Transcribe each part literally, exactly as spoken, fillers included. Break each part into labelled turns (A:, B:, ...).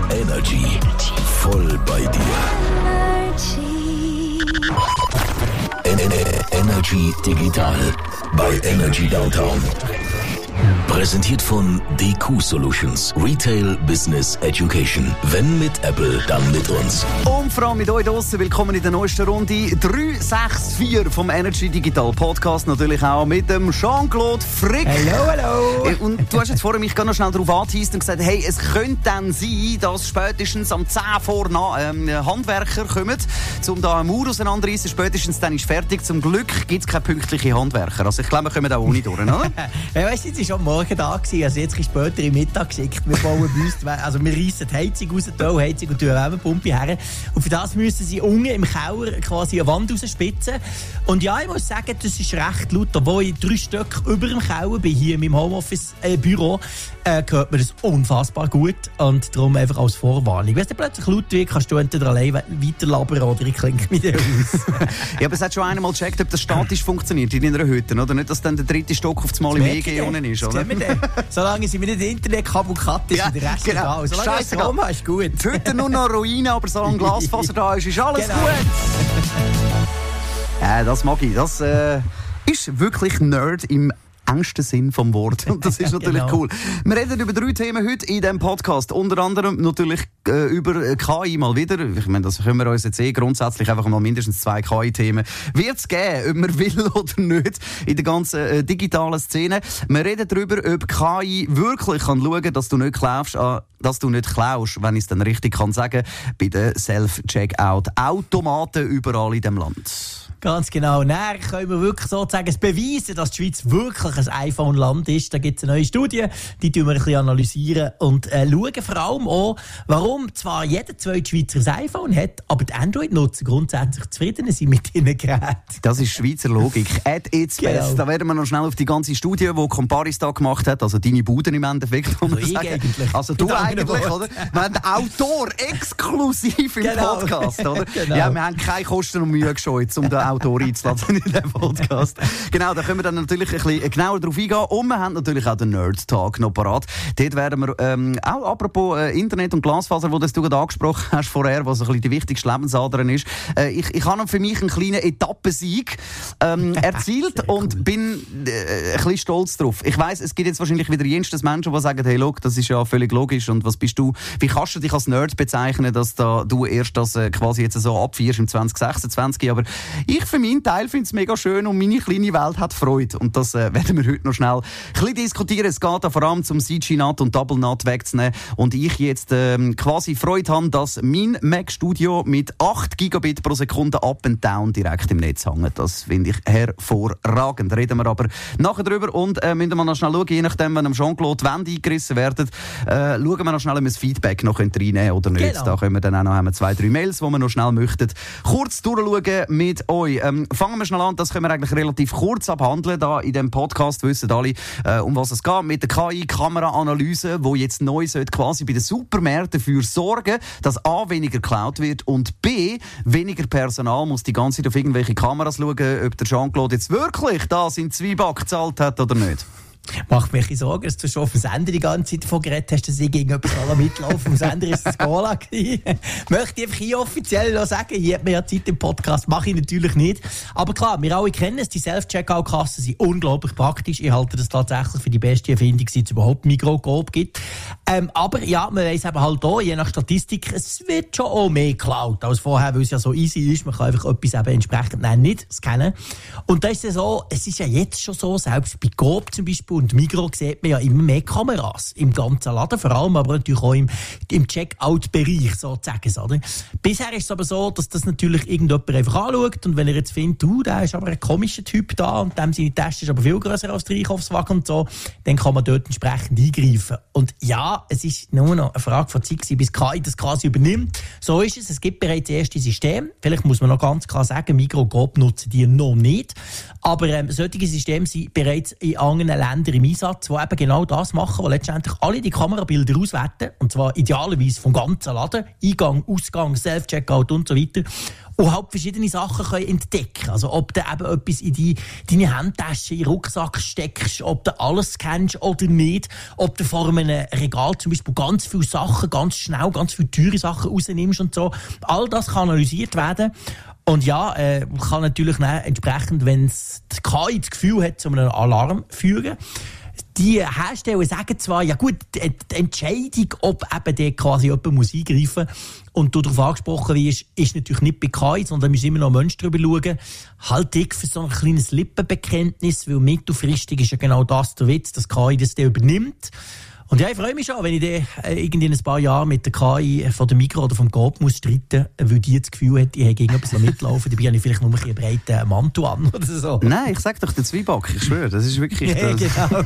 A: Energy. Voll bei dir. Energy. Energy Digital bei Energy Downtown. Präsentiert von D Q Solutions. Retail Business Education. Wenn mit Apple, dann mit uns.
B: Und vor allem mit euch draussen. Willkommen in der neuesten Runde drei sechs vier vom Energy Digital Podcast. Natürlich auch mit dem Jean-Claude Frick.
C: Hallo, hallo.
B: Und du hast jetzt vorher mich noch schnell darauf angeteased und gesagt, hey, es könnte dann sein, dass spätestens am zehn vor ähm, Handwerker kommen, um da einen Mauer auseinanderreißen. Spätestens dann ist fertig. Zum Glück gibt es keine pünktlichen Handwerker. Also ich glaube, wir kommen auch ohne durch, oder?
C: Ja, weißt du, jetzt ist am Morgen da gewesen, also jetzt ein bisschen später im Mittag geschickt. Wir bauen bei uns, also wir reissen die Heizung raus, die Ölheizung und die Wärmepumpe her. Und für das müssen sie unten im Keller quasi eine Wand rausspitzen. Und ja, ich muss sagen, das ist recht laut. Obwohl ich drei Stück über dem Keller bin, hier in meinem Homeoffice-Büro, äh, hört man das unfassbar gut. Und darum einfach als Vorwarnung. Wenn es dann plötzlich laut wird, kannst du entweder allein weiterlabern oder ich klinke mich dir aus.
B: Ja, aber es hat schon einmal gecheckt, ob das statisch funktioniert in deiner Hütte, oder nicht, dass dann der dritte Stock auf das Mal im W G unten ist, oder?
C: Solange sie mir nicht Internetkabel cut ist, ja, der Rest
B: genau.
C: ist da. Solange es Strom hast, ist gut.
B: Heute nur noch Ruine, aber solange Glasfaser da ist, ist alles genau. Gut. Ja, das mag ich. Das äh, ist wirklich Nerd im engsten Sinn vom Wort. Und das ist natürlich genau. Cool. Wir reden über drei Themen heute in diesem Podcast. Unter anderem natürlich äh, über K I mal wieder. Ich meine, das können wir uns jetzt eh grundsätzlich einfach mal mindestens zwei K I-Themen wird es geben, ob man will oder nicht, in der ganzen äh, digitalen Szene. Wir reden darüber, ob K I wirklich kann schauen, dass du nicht klaust, äh, dass du nicht klaust, wenn ich es dann richtig kann sagen, bei den Self-Checkout-Automaten überall in diesem Land.
C: Ganz genau. Dann können wir wirklich sozusagen beweisen, dass die Schweiz wirklich ein iPhone-Land ist. Da gibt es eine neue Studie, die wir ein bisschen analysieren und äh, schauen vor allem auch, warum zwar jeder zweite Schweizer ein iPhone hat, aber die Android-Nutzer grundsätzlich zufrieden sind mit ihren Geräten.
B: Das ist Schweizer Logik. At its genau. Best. Da werden wir noch schnell auf die ganze Studie, die Comparis da gemacht hat, also deine Bude im Endeffekt.
C: Also ich eigentlich.
B: Also du eigentlich, oder? Wir haben den Autor exklusiv im genau. Podcast, oder? Genau. Ja, wir haben keine Kosten und Mühe gescheut, um den Autor einzuladen in diesem Podcast. Genau, da können wir dann natürlich ein bisschen genauer drauf eingehen. Und wir haben natürlich auch den Nerd-Tag noch parat. Dort werden wir, ähm, auch apropos äh, Internet und Glasfaser, wo das du gerade angesprochen hast vorher, was ein bisschen die wichtigste Lebensader ist. Äh, ich, ich habe für mich einen kleinen Etappensieg ähm, erzielt und cool. bin äh, ein bisschen stolz drauf. Ich weiss, es gibt jetzt wahrscheinlich wieder jenstes Menschen, die sagen, hey, look, das ist ja völlig logisch und was bist du, wie kannst du dich als Nerd bezeichnen, dass da du erst das äh, quasi jetzt so abfeierst im zwanzig sechsundzwanzig, aber ich für meinen Teil finde es mega schön und meine kleine Welt hat Freude. Und das äh, werden wir heute noch schnell ein bisschen diskutieren. Es geht da vor allem zum C G N A T und Double N A T wegzunehmen. Und ich jetzt ähm, quasi Freude habe, dass mein Mac Studio mit acht Gigabit pro Sekunde up and down direkt im Netz hängt. Das finde ich hervorragend. Reden wir aber nachher drüber und äh, müssen wir noch schnell schauen, je nachdem, wenn am Jean-Claude die Wände eingerissen werden, äh, schauen wir noch schnell, ob wir das Feedback noch reinnehmen oder nicht. Genau. Da können wir dann auch noch haben wir zwei, drei Mails, die wir noch schnell möchten kurz durchschauen mit euch. Ähm, fangen wir schnell an, das können wir eigentlich relativ kurz abhandeln. Da in diesem Podcast wissen alle, äh, um was es geht. Mit der K I-Kameraanalyse, die jetzt neu sollte quasi bei den Supermärkten dafür sorgen, dass A, weniger geklaut wird und B, weniger Personal muss die ganze Zeit auf irgendwelche Kameras schauen, ob der Jean-Claude jetzt wirklich da seinen Zwieback gezahlt hat oder nicht.
C: Macht mich Sorgen, dass du schon auf dem Sender die ganze Zeit davon geredet hast, dass ich gegen etwas mitlaufe. Auf dem Sender ist das Cola gewesen. Möchte ich einfach hier offiziell noch sagen, hier hat man ja Zeit im Podcast, mache ich natürlich nicht. Aber klar, wir alle kennen es, die Self-Checkout-Kassen sind unglaublich praktisch. Ich halte das tatsächlich für die beste Erfindung, die es überhaupt Migros gibt. Ähm, aber ja, man weiss eben halt auch, je nach Statistik, es wird schon auch mehr geklaut als vorher, weil es ja so easy ist. Man kann einfach etwas eben entsprechend nein, nicht scannen. Und da ist es so, es ist ja jetzt schon so, selbst bei Coop zum Beispiel und Migros sieht man ja immer mehr Kameras im ganzen Laden, vor allem aber natürlich auch im, im Checkout-Bereich sozusagen. Oder? Bisher ist es aber so, dass das natürlich irgendjemand einfach anschaut und wenn er jetzt findet, du, der ist aber ein komischer Typ da und dem seine Tasche ist aber viel grösser als der Einkaufswagen und so, dann kann man dort entsprechend eingreifen. Und ja, es ist nur noch eine Frage von Zeit, bis K I das quasi übernimmt. So ist es. Es gibt bereits erste Systeme. Vielleicht muss man noch ganz klar sagen, Migros und Coop nutzen die noch nicht. Aber ähm, solche Systeme sind bereits in anderen Ländern Sender im Einsatz, die eben genau das machen, die letztendlich alle die Kamerabilder auswerten, und zwar idealerweise vom ganzen Laden, Eingang, Ausgang, Self-Checkout und so weiter, und halt verschiedene Sachen können entdecken. Also ob du eben etwas in die, deine Handtasche, in den Rucksack steckst, ob du alles kennst oder nicht, ob du vor einem Regal zum Beispiel ganz viele Sachen, ganz schnell, ganz viele teure Sachen rausnimmst und so. All das kann analysiert werden. Und ja, äh, kann natürlich dann entsprechend, wenn es die K I das Gefühl hat, zu einem Alarm führen. Die Hersteller sagen zwar, ja gut, die Entscheidung, ob eben der quasi jemand muss eingreifen muss und du darauf angesprochen wirst, ist natürlich nicht bei K I, sondern müssen immer noch Menschen drüber schauen. Halt ich für so ein kleines Lippenbekenntnis, weil mittelfristig ist ja genau das der Witz, dass K I das dann übernimmt. Und ja, ich freue mich schon, wenn ich dann äh, irgendwie in ein paar Jahren mit der K I von der Migros oder vom Coop muss streiten, weil die das Gefühl hat, ich habe irgendetwas mitlaufen, dabei habe ich vielleicht nur ein einen breiten Mantel an oder so.
B: Nein, ich sag doch den Zwieback, ich schwöre, das ist wirklich...
C: Ja, genau.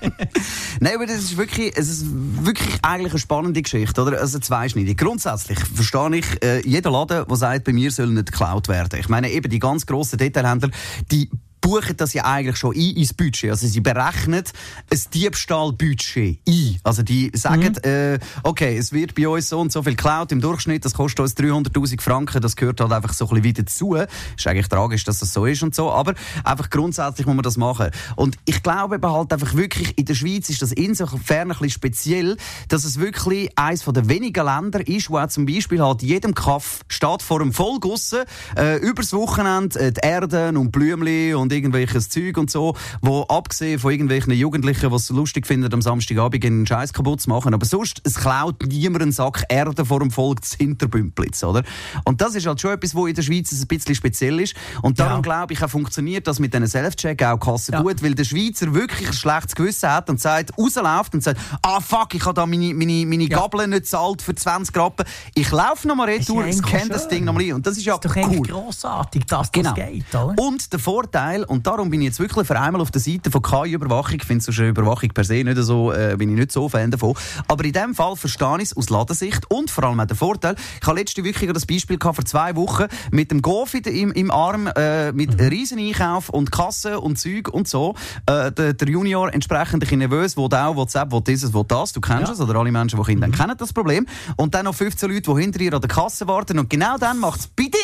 B: Nein, aber das ist wirklich, es ist wirklich eigentlich eine spannende Geschichte, oder? Also zweischneidig. Grundsätzlich verstehe ich äh, jeden Laden, der sagt, bei mir soll nicht geklaut werden. Ich meine, eben die ganz grossen Detailhändler, die buchen das ja eigentlich schon ein ins Budget. Also sie berechnen ein Diebstahlbudget ein. Also die sagen, mhm. äh, okay, es wird bei uns so und so viel geklaut im Durchschnitt, das kostet uns dreihunderttausend Franken, das gehört halt einfach so ein bisschen wieder dazu. Ist eigentlich tragisch, dass das so ist und so, aber einfach grundsätzlich muss man das machen. Und ich glaube eben halt einfach wirklich, in der Schweiz ist das insofern ein bisschen speziell, dass es wirklich eines der wenigen Länder ist, wo auch zum Beispiel halt jedem Kaff steht vor einem Vollgussen, äh, übers Wochenende äh, die Erden und Blümchen und irgendwelches Zeug und so, wo abgesehen von irgendwelchen Jugendlichen, die es lustig finden, am Samstagabend einen Scheiß kaputt zu machen, aber sonst, es klaut niemand einen Sack Erde vor dem Volk zu Hinterbümplitz, oder? Und das ist halt schon etwas, was in der Schweiz ein bisschen speziell ist. Und darum ja. glaube ich, auch funktioniert das mit diesen Self-Checkout-Kassen ja. gut, weil der Schweizer wirklich ein schlechtes Gewissen hat und sagt, rausläuft und sagt, ah fuck, ich habe da meine, meine, meine ja. Gabel nicht gezahlt für zwanzig Rappen. Ich laufe nochmal retour, ich kenne das Ding nochmal ein. Und das ist ja
C: das ist doch
B: cool.
C: grossartig, dass
B: genau.
C: das geht, oder?
B: Und der Vorteil, und darum bin ich jetzt wirklich für einmal auf der Seite von K I-Überwachung, ich finde so eine Überwachung per se nicht so, äh, bin ich nicht so Fan davon, aber in diesem Fall verstehe ich es aus Ladensicht und vor allem auch den Vorteil. Ich habe letzte Woche das Beispiel gehabt, vor zwei Wochen mit dem Gofi im, im Arm, äh, mit mhm. riesen Einkauf und Kasse und Zeug und so. Äh, der, der Junior entsprechend ein bisschen nervös, wo auch WhatsApp, wo dieses, wo das, du kennst ja. es, oder alle Menschen, die Kinder mhm. kennen das Problem. Und dann noch fünfzehn Leute, die hinter ihr an der Kasse warten und genau dann macht es Bidding,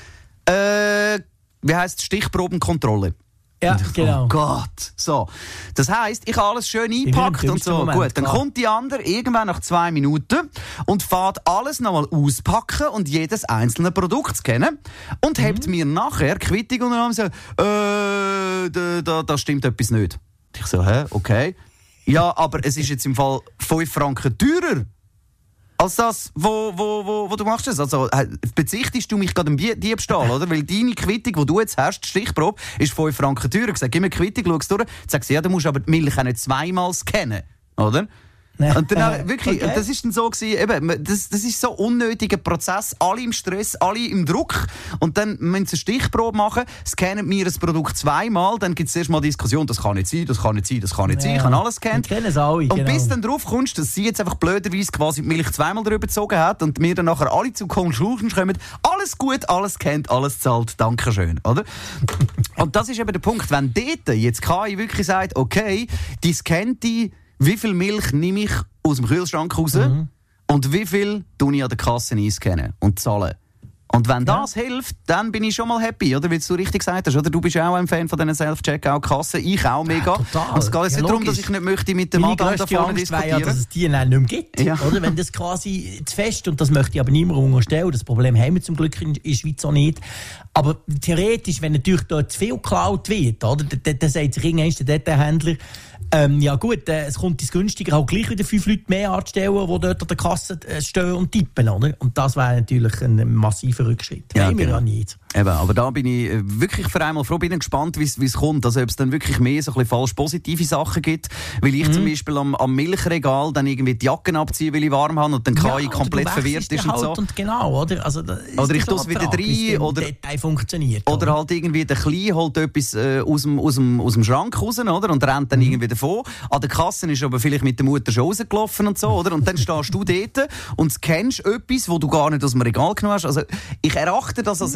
B: äh, wie heisst es, Stichprobenkontrolle.
C: Ja,
B: ich,
C: genau.
B: Oh Gott. So. Das heisst, ich habe alles schön eingepackt und so. Moment, gut, dann klar. kommt die andere irgendwann nach zwei Minuten und fährt alles nochmal auspacken und jedes einzelne Produkt scannen und mhm. hebt mir nachher Quittung und dann so, äh, da, da, da stimmt etwas nicht. Ich so, hä, okay. Ja, aber es ist jetzt im Fall fünf Franken teurer als das, wo, wo, wo, wo du machst. Also, bezichtest du mich gerade im Diebstahl, oder? Weil deine Quittung, die du jetzt hast, die Stichprobe, ist fünf Franken teurer. Ich sage, gib mir die Quittung, schau durch. Sagst du, ja, du musst aber die Milch auch nicht zweimal scannen, oder? Und dann äh, wirklich, okay. das ist dann so gewesen, eben, das, das ist so ein unnötiger Prozess, alle im Stress, alle im Druck, und dann müssen sie eine Stichprobe machen, scannen wir das Produkt zweimal, dann gibt es erst mal Diskussion, das kann nicht sein, das kann nicht sein, das kann nicht ja. sein, ich habe alles gescannt.
C: Es alle,
B: und
C: genau.
B: bis dann drauf kommst, dass sie jetzt einfach blöderweise quasi die Milch zweimal drüber gezogen hat und wir dann nachher alle zu Conclusions kommen, alles gut, alles kennt, alles zahlt, danke schön, oder? Und das ist eben der Punkt, wenn dort jetzt K I wirklich sagt, okay, die scannt die, wie viel Milch nehme ich aus dem Kühlschrank raus mhm. und wie viel tue ich an der Kasse einscannen und zahlen. Und wenn ja. das hilft, dann bin ich schon mal happy, oder? Wie du richtig gesagt hast, oder? Du bist auch ein Fan von diesen Self-Checkout-Kassen, ich auch mega. Ja, total. Es geht jetzt ja, nicht darum, dass ich nicht möchte mit dem Adam da vorne diskutieren. Ja,
C: dass es die nicht mehr gibt, ja. oder? Wenn das quasi zu fest, und das möchte ich aber niemandem unterstellen, das Problem haben wir zum Glück in der Schweiz auch nicht. Aber theoretisch, wenn natürlich dort zu viel geklaut wird, oder? Dann, dann sagt sich irgendwann der Detailhändler, Ähm, ja gut, äh, es kommt ins Günstiger, auch gleich wieder fünf Leute mehr anzustellen, die dort an der Kasse äh, stehen und tippen, oder? Und das wäre natürlich ein massiver Rückschritt.
B: Ja,
C: Nein,
B: genau.
C: wir ja nicht.
B: Eben, aber da bin ich wirklich für einmal froh, bin gespannt, wie es kommt. Also ob es dann wirklich mehr so ein bisschen falsch positive Sachen gibt, weil ich mhm. zum Beispiel am, am Milchregal dann irgendwie die Jacken abziehe, weil ich warm habe und dann K I ja, komplett verwirrt ist und
C: halt
B: so.
C: Und genau, oder? Also,
B: oder ich tue es wieder rein, oder,
C: funktioniert,
B: oder, oder halt irgendwie der Kleine holt etwas äh, aus, dem, aus, dem, aus dem Schrank raus, oder? Und rennt dann mhm. irgendwie davon. An der Kasse ist aber vielleicht mit der Mutter schon rausgelaufen und so, oder? Und dann stehst du dort und kennst etwas, wo du gar nicht aus dem Regal genommen hast. Also ich erachte das als relativ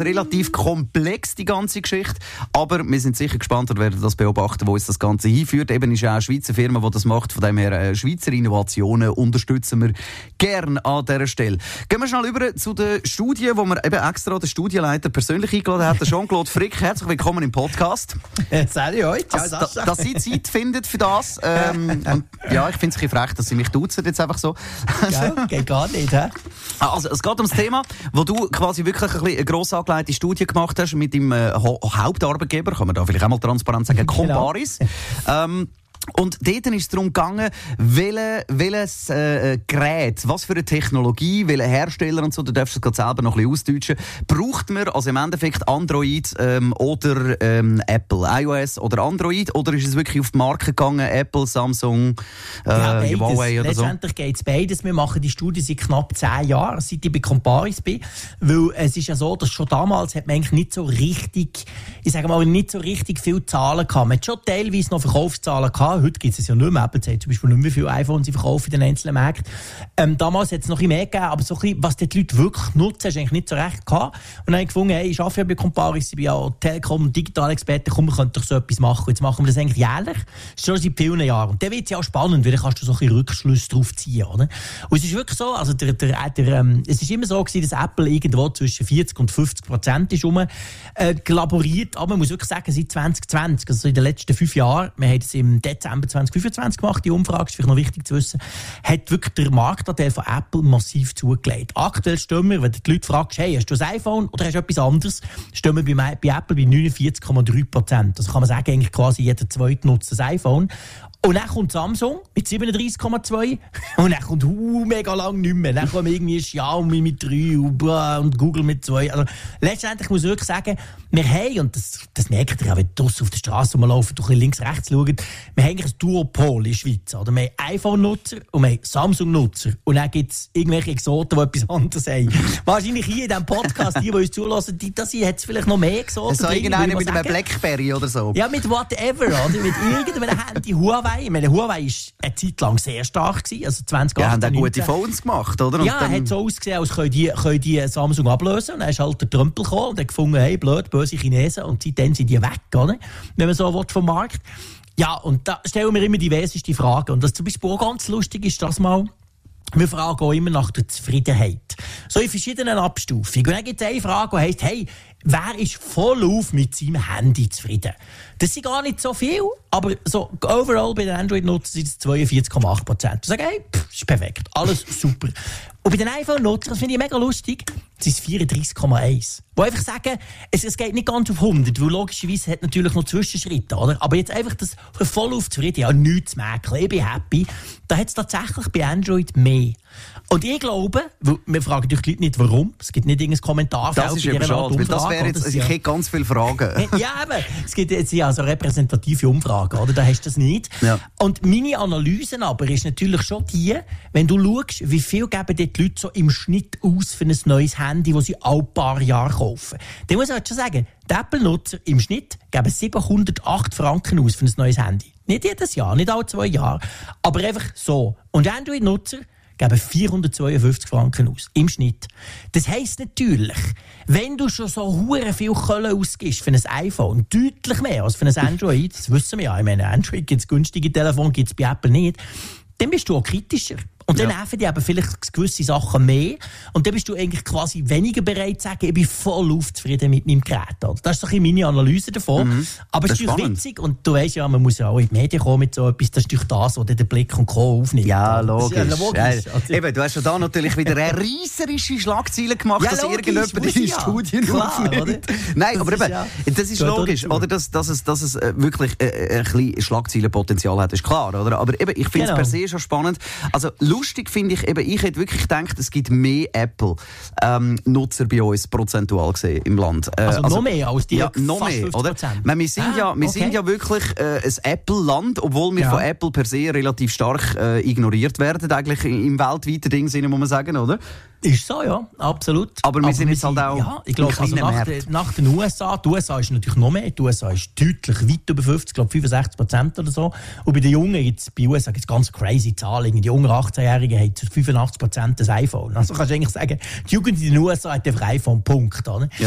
B: relativ komplex, die ganze Geschichte. Aber wir sind sicher gespannt und werden das beobachten, wo uns das Ganze hinführt. Eben ist ja auch eine Schweizer Firma, die das macht. Von dem her, äh, Schweizer Innovationen unterstützen wir gerne an dieser Stelle. Gehen wir schnell über zu der Studie, wo wir eben extra den Studienleiter persönlich eingeladen haben. Jean-Claude Frick, herzlich willkommen im Podcast.
C: Salut euch.
B: Also, da, dass Sie Zeit finden für das. Ähm, und ja, ich finde es ein bisschen frech, dass Sie mich duzen jetzt einfach so.
C: Ja, geht gar nicht, hä?
B: Also, es geht ums Thema, wo du quasi wirklich ein eine gross angelegte Studie gemacht hast mit deinem äh, Hauptarbeitgeber, kann man da vielleicht auch mal transparent sagen, Comparis. Genau. Ähm, Und dort ist es darum gegangen, welche, welches äh, Gerät, was für eine Technologie, welche Hersteller und so, du darfst es gerade selber noch ein bisschen ausdeutschen, braucht man also im Endeffekt Android ähm, oder ähm, Apple, iOS oder Android, oder ist es wirklich auf die Marke gegangen, Apple, Samsung, äh, ja, Huawei oder so?
C: Letztendlich geht es beides. Wir machen die Studie seit knapp zehn Jahren, seit ich bei Comparis bin, weil es ist ja so, dass schon damals hat man eigentlich nicht so richtig, ich sage mal, nicht so richtig viele Zahlen gehabt. Man hat schon teilweise noch Verkaufszahlen gehabt. Heute gibt es ja nicht mehr. Apple sagt zum Beispiel nicht mehr, wie viele iPhones sie verkaufen in den einzelnen Märkten. Ähm, damals hat es noch ein bisschen mehr gegeben, aber so ein bisschen, was die Leute wirklich nutzen, hast du eigentlich nicht so recht gehabt. Und dann habe ich gefunden, hey, ich arbeite ja bei Comparis, ich bin ja Telekom- und Digitalexperte, komm, wir könnten doch so etwas machen. Jetzt machen wir das eigentlich jährlich, schon seit vielen Jahren. Und dann wird es ja auch spannend, weil dann kannst du so ein bisschen Rückschlüsse drauf ziehen, oder? Und es ist wirklich so, also der, der, der, ähm, es ist immer so gewesen, dass Apple irgendwo zwischen vierzig und fünfzig Prozent ist rum, äh, gelaboriert. Aber man muss wirklich sagen, seit zwanzig zwanzig, also in den letzten fünf Jahren, wir haben es im Dezember zwanzig fünfundzwanzig gemacht, die Umfrage, ist vielleicht noch wichtig zu wissen, hat wirklich der Marktanteil von Apple massiv zugelegt. Aktuell stehen wir, wenn du die Leute fragst, hey, hast du ein iPhone oder hast du etwas anderes, stehen wir bei, bei Apple bei neunundvierzig Komma drei Prozent. Also kann man sagen, eigentlich quasi jeder Zweite nutzt ein iPhone. Und dann kommt Samsung mit siebenunddreißig Komma zwei und dann kommt uh, mega lang nicht mehr. Dann kommt irgendwie Xiaomi mit drei und, und Google mit zwei. Also letztendlich muss ich wirklich sagen, wir haben, und das, das merkt ihr auch, wenn ihr draussen auf der Straße rumlaufen, durch links, rechts schaut, wir haben eigentlich ein Duopol in der Schweiz. Oder? Wir haben iPhone-Nutzer und wir haben Samsung-Nutzer. Und dann gibt es irgendwelche Exoten, die etwas anderes haben. Wahrscheinlich hier in diesem Podcast, die, die uns zulassen, die, das hier hat es vielleicht noch mehr Exoten.
B: So irgendeiner mit einem Blackberry oder so.
C: Ja, mit whatever, oder? Mit irgendeinem Handy, Huawei. Ich meine, Huawei war eine Zeit lang sehr stark gewesen, also zwanzig achtzehn.
B: Ja, haben auch gute Phones gemacht, oder? Und
C: ja, dann hat so ausgesehen, als können die, können die Samsung ablösen. Und dann ist halt der Trümpel gekommen und hat gefunden, hey, blöd, böse Chinesen. Und seitdem sind die weg, oder? Wenn man so will, vom Markt. Ja, und da stellen wir immer diverseste Fragen. Und das zum Beispiel auch ganz lustig ist, dass mal, wir fragen auch immer nach der Zufriedenheit. So in verschiedenen Abstufungen. Und dann gibt es eine Frage, die heisst, hey, wer ist voll auf mit seinem Handy zufrieden? Das sind gar nicht so viel, aber so overall bei den Android-Nutzern sind es zweiundvierzig Komma acht Prozent. Du sagst, hey, pff, ist perfekt, alles super. Und bei den iPhone-Nutzern, das finde ich mega lustig, sind es vierunddreißig Komma eins. Wo einfach sagen, es, es geht nicht ganz auf hundert, weil logischerweise hat natürlich noch Zwischenschritte, oder? Aber jetzt einfach das voll auf zufrieden, ja, nichts zu merken, ich bin happy. Da hat es tatsächlich bei Android mehr. Und ich glaube, weil wir fragen die Leute nicht, warum. Es gibt nicht irgendein Kommentar.
B: Das ist eben schade, weil das wäre jetzt, also ich hätte ganz viele Fragen.
C: Ja, eben. Es gibt jetzt ja so repräsentative Umfragen, oder? Da hast du das nicht. Ja. Und meine Analyse aber ist natürlich schon die, wenn du schaust, wie viel geben die Leute so im Schnitt aus für ein neues Handy, das sie alle paar Jahre kaufen. Dann muss ich halt schon sagen, die Apple-Nutzer im Schnitt geben siebenhundertacht Franken aus für ein neues Handy. Nicht jedes Jahr, nicht alle zwei Jahre, aber einfach so. Und Android-Nutzer geben vierhundertzweiundfünfzig Franken aus, im Schnitt. Das heisst natürlich, wenn du schon so hure viel Kohle ausgibst für ein iPhone, deutlich mehr als für ein Android, das wissen wir ja, ich meine, Android gibt es günstige Telefone, gibt es bei Apple nicht, dann bist du auch kritischer. Und dann ja. helfen dir aber vielleicht gewisse Sachen mehr. Und dann bist du eigentlich quasi weniger bereit zu sagen, ich bin voll aufzufrieden mit meinem Gerät. Das ist so ein bisschen meine Analyse davon. Mhm. Aber es ist natürlich witzig. Und du weißt ja, man muss ja auch in die Medien kommen mit so etwas. Das ist durch das, was der Blick und Co. aufnimmt.
B: Ja, logisch. Ja, logisch. Ja, also, eben, du hast ja da natürlich wieder eine reisserische Schlagzeile gemacht, ja, dass logisch, irgendjemand deine ja. Studien aufnimmt. Oder? Nein, das aber eben, ja, das ist logisch, oder? Dass, dass es, dass es wirklich äh, ein bisschen Schlagzeilenpotenzial hat, ist klar, oder? Aber eben, ich finde es genau. per se schon spannend. Also, lustig finde ich eben, ich hätte wirklich gedacht, es gibt mehr Apple-Nutzer ähm, bei uns prozentual gesehen im Land.
C: Äh, also, also noch mehr als die
B: ja, noch
C: fast
B: mehr, oder? Meine, wir sind, ah, ja, wir okay. sind ja wirklich äh, ein Apple-Land, obwohl wir ja. von Apple per se relativ stark äh, ignoriert werden, eigentlich im weltweiten Ding, muss man sagen, oder?
C: Ist so, ja, absolut.
B: Aber wir Aber sind jetzt halt auch
C: ja, ich glaube, also nach, de, nach den U S A, die U S A ist natürlich noch mehr, die U S A ist deutlich weit über fünfzig, ich glaube fünfundsechzig Prozent oder so. Und bei den Jungen, jetzt, bei U S A gibt es ganz crazy Zahlen, die jungen achtzehnjährigen haben zu fünfundachtzig Prozent das iPhone. Also kannst du eigentlich sagen, die Jugend in den U S A hat einfach iPhone, Punkt. Oder?
B: Ja.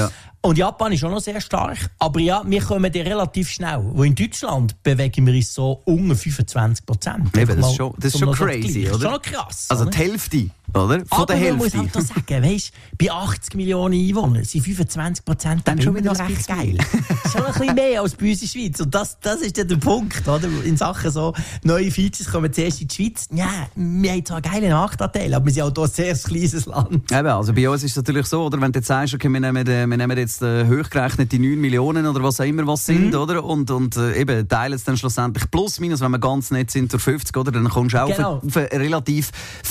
C: Und Japan ist auch noch sehr stark. Aber ja, wir kommen ja relativ schnell. Wo in Deutschland bewegen wir uns so unter fünfundzwanzig Prozent.
B: Eben, das ist schon, das ist schon crazy, oder?
C: Das ist schon krass.
B: Also die Hälfte, oder? Von
C: aber
B: der Hälfte.
C: Man muss halt da sagen, weißt, bei achtzig Millionen Einwohnern sind fünfundzwanzig Prozent dann schon wieder recht geil. Das ist schon ein bisschen mehr als bei uns in der Schweiz. Und das, das ist ja der Punkt, oder? In Sachen so neue Features kommen zuerst in die Schweiz. Ja, wir haben zwar geile Nachteile, aber wir sind auch hier ein sehr kleines Land.
B: Eben, also bei uns ist es natürlich so, oder? Wenn du jetzt sagst, okay, wir nehmen, wir nehmen jetzt äh, hochgerechnet die neun Millionen oder was auch immer was sind, mhm. oder? Und, und äh, eben teilen es dann schlussendlich plus minus, wenn wir ganz nett sind, durch fünfzig, oder? Dann kommst du auch genau. auf, auf eine relativ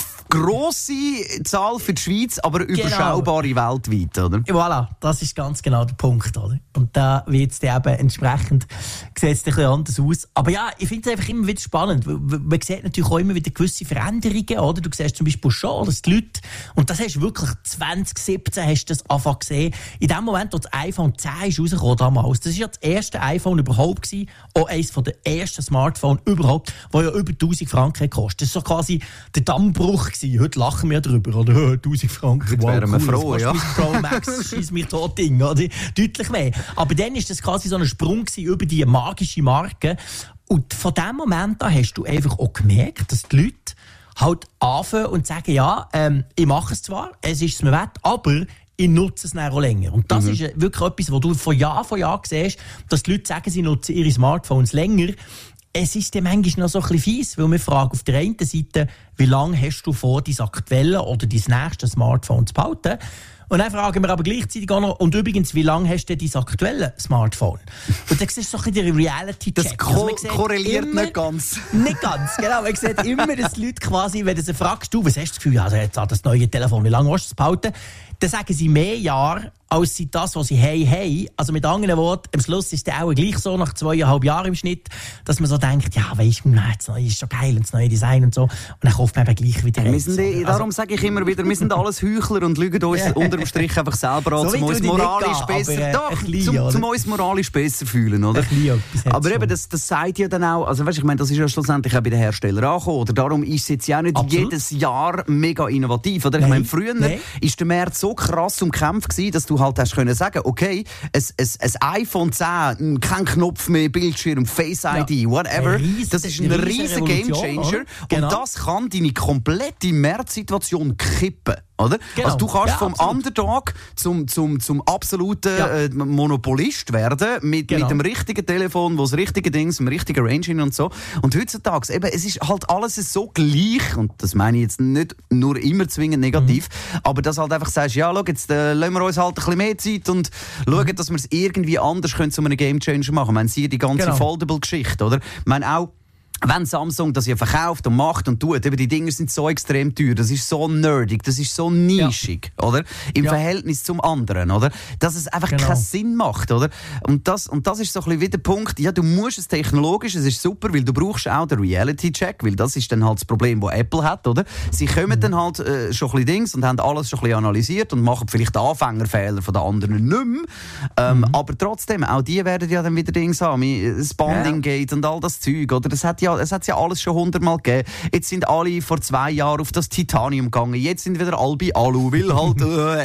B: grosse Zahl für die Schweiz, aber überschaubare genau. weltweit, oder?
C: Voilà, das ist ganz genau der Punkt, oder? Und da wird es dann eben entsprechend, sieht es ein bisschen anders aus. Aber ja, ich finde es einfach immer wieder spannend. Man sieht natürlich auch immer wieder gewisse Veränderungen, oder? Du siehst zum Beispiel schon, dass die Leute, und das hast du wirklich zwanzig siebzehn hast du das angefangen gesehen, in dem Moment, wo das iPhone zehn ist rausgekommen damals, das war ja das erste iPhone überhaupt gewesen, auch eines der ersten Smartphones überhaupt, das ja über tausend Franken kostet. Das war so quasi der Dammbruch gewesen. Heute lachen wir darüber, oder? tausend Franken,
B: wow, wären wir
C: cool,
B: froh, ja.
C: Pro Max schießt mich tot Ding, oder? Deutlich mehr. Aber dann war das quasi so ein Sprung über die magische Marke. Und von dem Moment an hast du einfach auch gemerkt, dass die Leute halt anfangen und sagen, ja, ähm, ich mache es zwar, es ist es mir wert, aber ich nutze es dann auch länger. Und das mhm. ist wirklich etwas, wo du von Jahr von Jahr siehst, dass die Leute sagen, sie nutzen ihre Smartphones länger. Es ist dann manchmal noch so ein bisschen fies, weil wir fragen auf der einen Seite, wie lange hast du vor, dein aktuelle oder dein nächste Smartphone zu behalten? Und dann fragen wir aber gleichzeitig auch noch, und übrigens, wie lange hast du dein aktuelles Smartphone? Und dann siehst du so ein bisschen den Reality-Check.
B: Das ko- also korreliert immer, nicht ganz.
C: Nicht ganz, genau. Man sieht immer, dass die Leute quasi, wenn du sie fragst, du, was hast du das Gefühl, also jetzt hat das neue Telefon, wie lange hast du es behalten? Dann sagen sie mehr Jahre, als sie das, was sie haben, haben. Also mit anderen Worten, am Schluss ist es auch gleich so, nach zweieinhalb Jahren im Schnitt, dass man so denkt, ja, weisst du, das neue ist schon geil, und das neue Design und so. Und dann kauft man eben gleich wieder
B: wir sind die, Darum also, sage ich immer wieder, wir sind alles Heuchler und lügen uns unterm Strich einfach selber an, so um uns moralisch gehen, besser, aber, äh, doch, bisschen, zum, zum uns moralisch besser fühlen, oder? Aber eben, das, das sagt ja dann auch, also weißt, ich meine, das ist ja schlussendlich auch bei den Herstellern angekommen, oder? Darum ist es jetzt ja nicht Absolut. jedes Jahr mega innovativ, oder? Ich meine, früher Nein. ist der Markt so krass umkämpft gewesen, dass du halt hast können sagen, okay, ein, ein, ein iPhone zehn, kein Knopf mehr, Bildschirm, Face I D, ja. whatever, Riesen, das ist ein riesiger Gamechanger genau. und das kann deine komplette Marktsituation kippen. Oder?
C: Genau.
B: Also du kannst ja, vom
C: absolut.
B: Underdog zum, zum, zum absoluten
C: ja.
B: äh, Monopolist werden mit, genau. mit dem richtigen Telefon, wo das richtige Ding, dem richtigen Range und so. Und heutzutage, eben, es ist halt alles so gleich, und das meine ich jetzt nicht nur immer zwingend negativ, mhm. aber dass halt einfach sagst, ja, schau, jetzt äh, lassen wir uns halt ein bisschen mehr Zeit und mhm. schauen, dass wir es irgendwie anders können zu einem Gamechanger machen. Ich meine, siehe die ganze genau. Foldable-Geschichte, oder? Ich meine auch, wenn Samsung das ja verkauft und macht und tut, eben die Dinger sind so extrem teuer, das ist so nerdig, das ist so nischig, ja. oder? Im ja. Verhältnis zum anderen, oder? Dass es einfach genau. keinen Sinn macht, oder? Und das, und das ist so ein bisschen wie der Punkt, ja, du musst es technologisch, es ist super, weil du brauchst auch den Reality-Check, weil das ist dann halt das Problem, das Apple hat, oder? Sie kommen mhm. dann halt äh, schon ein bisschen Dings und haben alles schon ein bisschen analysiert und machen vielleicht Anfängerfehler von den anderen nicht mehr. Ähm, mhm. Aber trotzdem, auch die werden ja dann wieder Dings haben, das Bonding-Gate ja. und all das Zeug, oder? Das hat ja, es hat ja alles schon hundertmal gegeben. Jetzt sind alle vor zwei Jahren auf das Titanium gegangen. Jetzt sind wieder alle bei Alu, weil halt...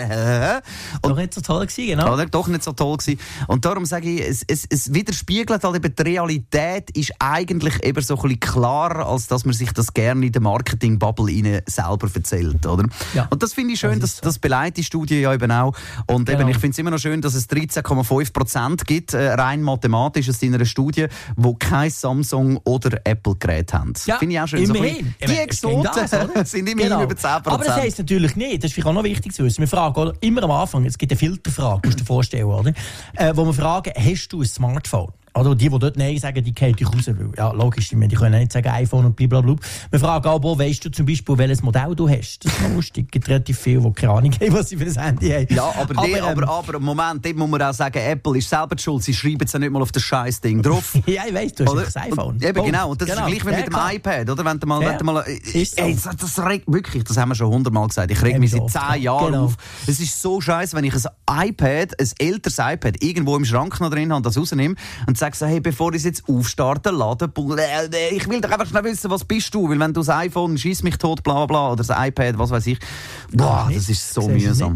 B: Äh,
C: doch nicht so toll gewesen, genau.
B: Oder? Doch nicht so toll gewesen. Und darum sage ich, es, es, es widerspiegelt halt eben, die Realität ist eigentlich eben so ein bisschen klarer, als dass man sich das gerne in der Marketing-Bubble ihnen selber erzählt, oder? Ja. Und das finde ich schön, das, das, das beleidigt die Studie ja eben auch. Und genau. eben, ich finde es immer noch schön, dass es dreizehn Komma fünf Prozent gibt, äh, rein mathematisch aus einer Studie, wo kein Samsung oder Apple-Gerät haben.
C: Ja,
B: finde ich auch schön.
C: Immerhin.
B: So die Exoten das, sind immerhin genau. über zehn Prozent.
C: Aber das heisst natürlich nicht, das ist auch noch wichtig zu wissen, wir fragen oder, immer am Anfang, es gibt eine Filterfrage, musst du dir vorstellen, oder? Äh, wo wir fragen, hast du ein Smartphone? Oder die, die dort Nein sagen, die gehen dich raus. Ja, logisch, die können nicht sagen iPhone und blablabla. Wir fragen auch, weißt du zum Beispiel, welches Modell du hast? Das ist noch lustig. Es gibt relativ viele, die keine Ahnung haben, was sie für ein Handy haben.
B: Ja, aber, aber, die, ähm, aber, aber Moment, dort muss man auch sagen, Apple ist selber die schuld. Sie schreiben es ja nicht mal auf das scheiß Ding drauf.
C: Ja, ich weiss, du hast das iPhone.
B: Und, eben, genau. Und das genau. ist gleich wie ja, mit dem klar. iPad, oder? Wenn du mal, ja. wenn du mal,
C: ist so.
B: ey, das, das regt, wirklich, das haben wir schon hundertmal gesagt. Ich reg mich seit zehn Jahren genau. auf. Es ist so scheiße, wenn ich ein iPad, ein älteres iPad, irgendwo im Schrank noch drin habe und das rausnehme und sage so, hey, bevor ich jetzt aufstarten, laden, ich will doch einfach schnell wissen, was bist du, weil wenn du das iPhone schießt mich tot, bla bla, oder das iPad, was weiß ich, boah, das ist so mühsam.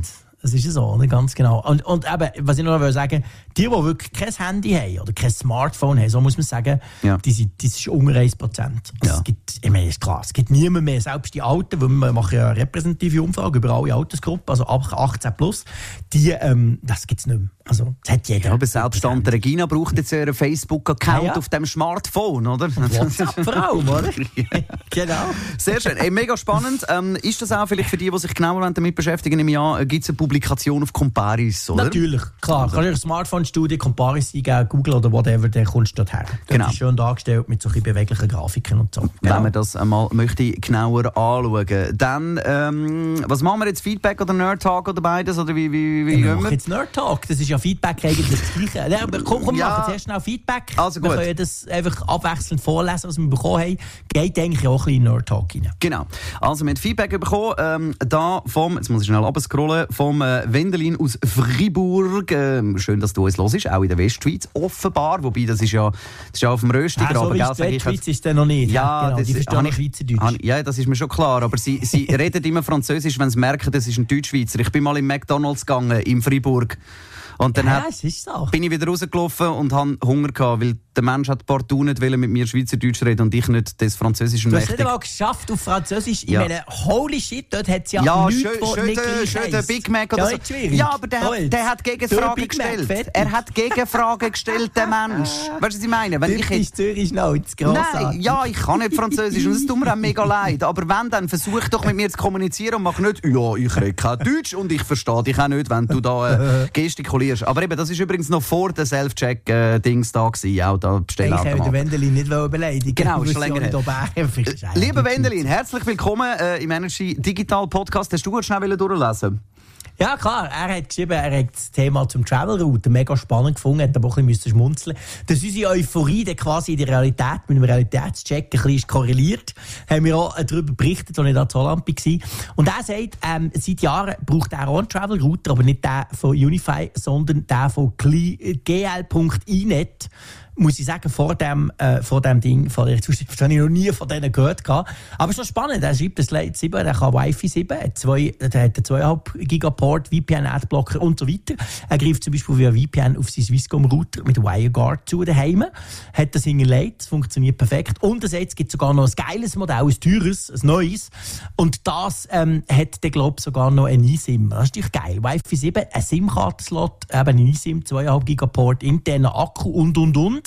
C: Das ist so, oder? Ganz genau. Und, und eben, was ich noch will sagen, die, die wirklich kein Handy haben oder kein Smartphone haben, so muss man sagen, ja. die sind, das ist unter ein Prozent. Also ja. Es gibt, ich meine, ist klar, es gibt niemand mehr, selbst die Alten, weil wir machen ja eine repräsentative Umfrage über alle Altersgruppen, also ab achtzehn plus, die, ähm, das gibt es nicht mehr. Also, das hat jeder.
B: Ja, aber selbst Tante Regina braucht jetzt ihren Facebook-Account ja, ja. auf dem Smartphone, oder?
C: Und WhatsApp vor allem, oder? Genau.
B: Sehr schön. Ey, mega spannend. Ähm, ist das auch vielleicht für die, die sich genauer damit beschäftigen im Jahr, gibt es eine Publikation auf Comparis, oder?
C: Natürlich, klar. Also. Kannst du eine Smartphone-Studie Comparis eingeben, Google oder whatever, dann kommst du dorthin.
B: Genau.
C: Das ist schön dargestellt mit so beweglichen Grafiken und so.
B: Genau.
C: Genau.
B: Wenn man das einmal möchte genauer anschauen. Dann, ähm, was machen wir jetzt? Feedback oder Nerd Talk oder beides? Oder wie, wie, wie
C: ja, wir machen jetzt Nerd Talk. Das ist ja Feedback eigentlich das Gleiche. Ja, komm, komm, wir ja. machen zuerst schnell Feedback.
B: Also gut.
C: Wir können das einfach abwechselnd vorlesen, was wir bekommen haben. Geht eigentlich auch ein bisschen in Nerd Talk rein.
B: Genau. Also, wir haben Feedback bekommen, ähm, da vom, jetzt muss ich schnell runterscrollen, vom äh, Wendelin aus Fribourg. Ähm, schön, dass du uns hörst, auch in der Westschweiz offenbar. Wobei, das ist ja, das ist ja auf dem Röstiger.
C: Ah, so wie die Westschweiz ist der noch nicht.
B: Ja,
C: genau,
B: das
C: die verstehen
B: ich,
C: Schweizerdeutsch.
B: Han, ja, das ist mir schon klar. Aber sie, sie reden immer Französisch, wenn sie merken, das ist ein Deutschschweizer. Ich bin mal im McDonalds gegangen, in Fribourg. Und dann
C: ja,
B: hat,
C: es ist so.
B: bin ich wieder rausgelaufen und hatte Hunger gehabt, weil der Mensch hat partout nicht mit mir Schweizerdeutsch reden und ich nicht des Französischen
C: mächtig.
B: mächtig.
C: Du hast nicht einmal geschafft auf Französisch. Ich
B: ja.
C: meine, holy shit, dort hat es ja,
B: ja
C: nichts,
B: schön,
C: wo
B: schön,
C: nicht gleich
B: schön der Big Mac oder
C: ja,
B: so. Ja, aber der hat, der hat Gegenfragen gestellt. Mac, er hat Gegenfragen gestellt, der Mensch. Weißt du, was ich meine? Wenn ich
C: jetzt Zürich Schnauz,
B: Nein, ja, ich kann nicht Französisch und es tut mir auch mega leid. Aber wenn, dann versuch doch mit mir zu kommunizieren und mach nicht, ja, ich rede kein Deutsch und ich verstehe dich auch nicht, wenn du da äh, gestikulierst. Aber eben, das ist übrigens noch vor den Self-Check-Dings da gewesen, auch da Bestellautomat.
C: Ich wollte den Wendelin nicht beleidigen.
B: Genau, ist schon länger her. Lieber Wendelin, herzlich willkommen äh, im Energy Digital Podcast. Hast du gut schnell durchlesen?
C: Ja, klar. Er hat geschrieben, er hat das Thema zum Travel-Route mega spannend gefunden, hat aber auch ein bisschen schmunzeln müssen. Dass unsere Euphorie dann quasi in der Realität mit einem Realitätscheck ein bisschen korreliert, haben wir auch darüber berichtet, als ich da in Holland war. Und er sagt, ähm, seit Jahren braucht er auch einen Travel-Router, aber nicht den von Unify, sondern den von G L Punkt I Net. Muss ich sagen, vor dem, äh, vor dem Ding, vor der Zustand, habe ich noch nie von denen gehört. Aber es ist noch spannend. Er schreibt, das Lite sieben, der kann Wi-Fi sieben, zwei, der hat einen zwei Komma fünf Gigaport, V P N, Adblocker und so weiter. Er greift zum Beispiel via V P N auf seinen Swisscom-Router mit WireGuard zu daheim, hat das hingelegt, das funktioniert perfekt. Und er sagt, es gibt sogar noch ein geiles Modell, ein teures, ein neues. Und das ähm, hat der, glaube ich, sogar noch ein eSIM. Das ist natürlich geil. Wi-Fi sieben, ein SIM-Kartenslot, eben ein eSIM, zwei Komma fünf Gigaport, interner Akku und, und, und.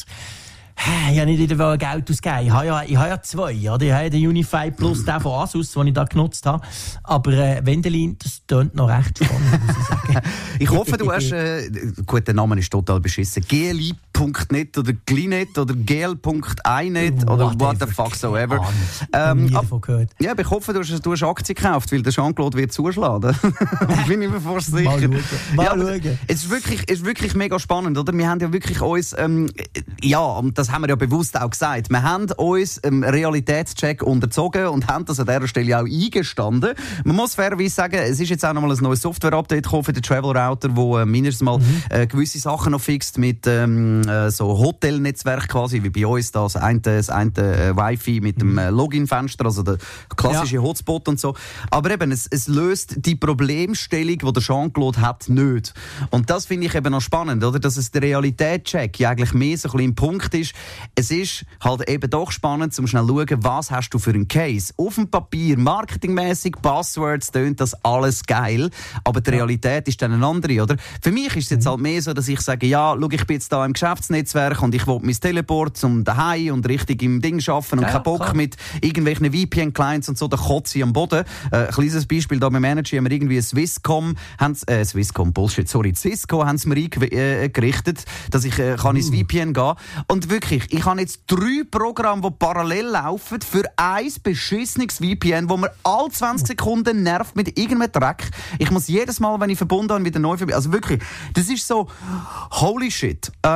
C: Ich habe nicht wieder Geld ausgegeben. Ich habe ja, ich habe ja zwei. Oder? Ich habe den Unify plus den von Asus, den ich da genutzt habe. Aber äh, Wendelin, das tönt noch recht spannend, muss ich sagen.
B: Ich hoffe, du hast... Äh, gut, der Name ist total beschissen. G L I Punkt net oder Glinet oder G L Punkt I Net oder what the fuck so ever.
C: Ähm, nie davon gehört.
B: Ja, aber ich hoffe, du hast, du hast Aktien gekauft, weil der Jean-Claude wird zuschlagen. Ich bin mir fast sicher.
C: Mal schauen. Mal
B: ja,
C: schauen.
B: Es ist wirklich, es ist wirklich mega spannend, oder? Wir haben ja wirklich uns... Ähm, ja, und das haben wir ja bewusst auch gesagt. Wir haben uns einen Realitätscheck unterzogen und haben das an dieser Stelle auch eingestanden. Man muss fairerweise sagen, es ist jetzt auch nochmal ein neues Software-Update gekommen für den Travel Router, wo äh, mindestens mal mhm. äh, gewisse Sachen noch fixt mit ähm, äh, so Hotelnetzwerk quasi, wie bei uns da, das eine, das eine äh, Wi-Fi mit dem äh, Login-Fenster, also der klassische ja. Hotspot und so. Aber eben, es, es löst die Problemstellung, die der Jean-Claude hat, nicht. Und das finde ich eben noch spannend, oder? Dass es der Realitätscheck ja eigentlich mehr so ein bisschen im Punkt ist. Es ist halt eben doch spannend, zum schnell schauen, was hast du für einen Case. Auf dem Papier, marketingmäßig, Buzzwords, tönt das alles geil, aber die Realität ist dann eine andere, oder? Für mich ist es jetzt halt mehr so, dass ich sage, ja, schau, ich bin jetzt da im Geschäftsnetzwerk und ich will mein Teleport zum daheim und richtig im Ding arbeiten und ja, keinen Bock klar. mit irgendwelchen V P N-Clients und so, da kotze ich am Boden. Äh, ein kleines Beispiel, da beim Manager haben wir irgendwie Swisscom, äh, Swisscom, Bullshit, sorry, Cisco haben sie mir eingerichtet, dass ich äh, kann ins V P N gehen. Und wirklich, ich habe jetzt drei Programme, die parallel laufen, für ein beschissenes V P N, wo mir alle zwanzig Sekunden nervt mit irgendeinem Dreck. Ich muss jedes Mal, wenn ich verbunden habe, wieder neu verbinden. Also wirklich, das ist so, holy shit. Ähm,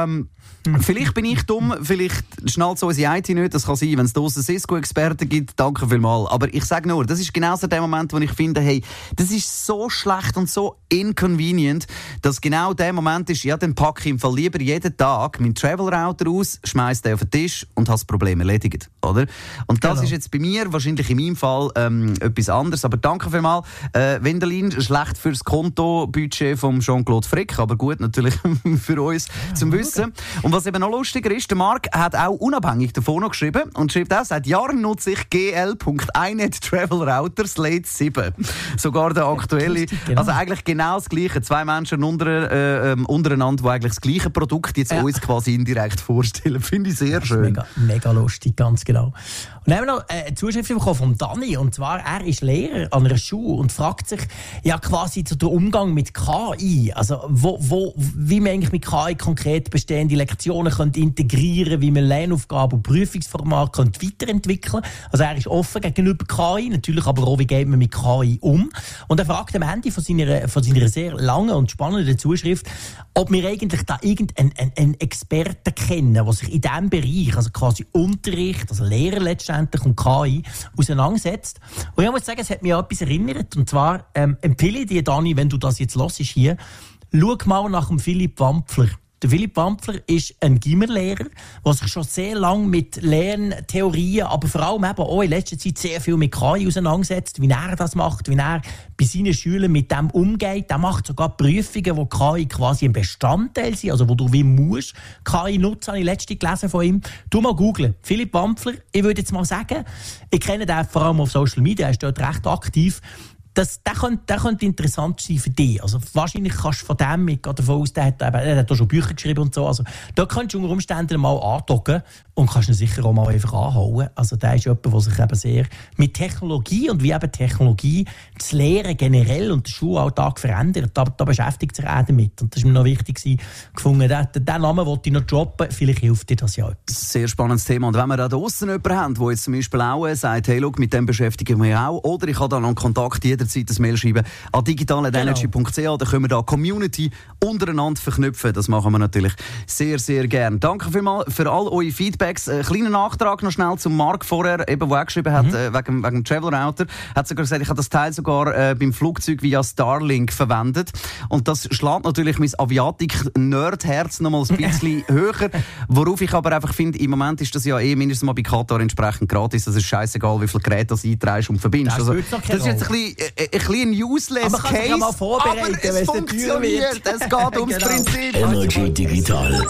B: Vielleicht bin ich dumm, vielleicht schnallt so unsere I T nicht, das kann sein, wenn es draussen Cisco-Experten gibt, danke vielmals. Aber ich sage nur, das ist genau so der Moment, wo ich finde, hey, das ist so schlecht und so inconvenient, dass genau der Moment ist, ja, dann packe ich im Fall lieber jeden Tag meinen Travel-Router aus, schmeiße den auf den Tisch und habe das Problem erledigt, oder? Und das genau. ist jetzt bei mir, wahrscheinlich in meinem Fall, ähm, etwas anderes. Aber danke vielmals, äh, Wendelin, schlecht fürs Kontobudget von Jean-Claude Frick, aber gut, natürlich für uns ja, zum Wissen. Okay. Und was eben noch lustiger ist, der Marc hat auch unabhängig davon noch geschrieben und schreibt auch, seit Jahren nutze ich G L Punkt I N E T Travel Router Slate sieben. Sogar der aktuelle. Lustig, genau. Also eigentlich genau das Gleiche. Zwei Menschen unter, äh, ähm, untereinander, die eigentlich das gleiche Produkt jetzt ja. uns quasi indirekt vorstellen. Finde ich sehr schön.
C: Mega, mega lustig, ganz genau. Und dann haben wir noch eine Zuschrift bekommen von Dani. Und zwar, er ist Lehrer an einer Schule und fragt sich ja quasi zu dem Umgang mit K I. Also wo, wo, wie man eigentlich mit K I konkret bestehende Lektionen könnte integrieren, wie man Lernaufgaben und Prüfungsformate könnte weiterentwickeln. Also er ist offen gegenüber K I, natürlich aber auch, wie geht man mit K I um. Und er fragt am Ende von seiner, von seiner sehr langen und spannenden Zuschrift, ob wir eigentlich da irgendeinen einen, einen Experten kennen, der sich in diesem Bereich, also quasi Unterricht, also Lehrer letztendlich und K I, auseinandersetzt. Und ich muss sagen, es hat mich an etwas erinnert. Und zwar ähm, empfehle ich dir, Dani, wenn du das jetzt hörst hier, schau mal nach dem Philipp Wampfler. Der Philipp Wampfler ist ein Gimmerlehrer, der sich schon sehr lange mit Lerntheorien, aber vor allem eben auch in letzter Zeit sehr viel mit K I auseinandersetzt, wie er das macht, wie er bei seinen Schülern mit dem umgeht. Er macht sogar Prüfungen, wo K I quasi ein Bestandteil sind, also wo du wie musst K I nutzen, habe ich letztens gelesen von ihm. Du mal googlen. Philipp Wampfler, ich würde jetzt mal sagen, ich kenne den vor allem auf Social Media, er ist dort recht aktiv. Das, der, könnte, der könnte interessant sein für dich. Also wahrscheinlich kannst du von dem, ich gehe davon aus, der hat, der hat auch schon Bücher geschrieben und so. Also da kannst du unter Umständen mal andocken und kannst ihn sicher auch mal einfach anhauen. Also der ist jemand, der sich eben sehr mit Technologie und wie eben Technologie das Lehren generell und den Schulalltag verändert. Da, da beschäftigt sich er damit. Und das ist mir noch wichtig gefunden. Den, den Namen wollte ich noch droppen. Vielleicht hilft dir das ja etwas.
B: Sehr spannendes Thema. Und wenn wir da draussen jemanden haben, der jetzt zum Beispiel auch sagt, hey, look, mit dem beschäftigen wir auch. Oder ich habe da noch einen Kontakt, jederzeit ein Mail schreiben an digital at energy punkt c h. Da können wir da Community untereinander verknüpfen. Das machen wir natürlich sehr, sehr gern. Danke vielmals für all eure Feedbacks. Ein kleiner Nachtrag noch schnell zum Marc vorher, eben, wo er geschrieben hat, mhm. äh, wegen, wegen dem Travel Router. Hat sogar gesagt, ich habe das Teil sogar äh, beim Flugzeug via Starlink verwendet. Und das schlägt natürlich mein Aviatik-Nerd-Herz noch mal ein bisschen höher. Worauf ich aber einfach finde, im Moment ist das ja eh mindestens mal bei Qatar entsprechend gratis. Das ist scheissegal, wie viele Geräte du einträgst und verbindest. Das, also, das ist jetzt ein bisschen, äh, ein bisschen ein useless
C: aber man
B: Case.
C: Kann mal vorbereiten,
B: aber es funktioniert. Es geht ums genau. Prinzip.
A: Energy Digital.